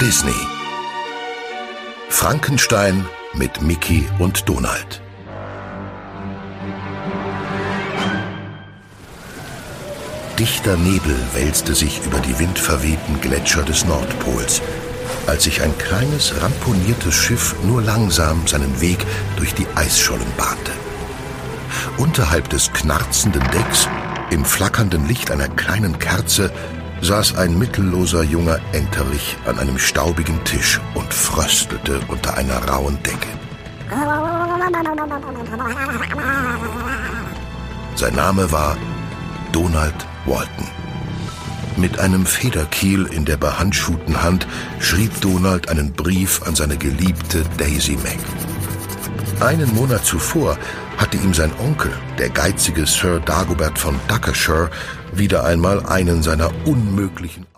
Disney. Frankenstein mit Mickey und Donald. Dichter Nebel wälzte sich über die windverwehten Gletscher des Nordpols, als sich ein kleines, ramponiertes Schiff nur langsam seinen Weg durch die Eisschollen bahnte. Unterhalb des knarzenden Decks, im flackernden Licht einer kleinen Kerze, saß ein mittelloser junger Enterich an einem staubigen Tisch und fröstelte unter einer rauen Decke. Sein Name war Donald Walton. Mit einem Federkiel in der behandschuhten Hand schrieb Donald einen Brief an seine geliebte Daisy Mac. Einen Monat zuvor hatte ihm sein Onkel, der geizige Sir Dagobert von Duckershire, wieder einmal einen seiner unmöglichen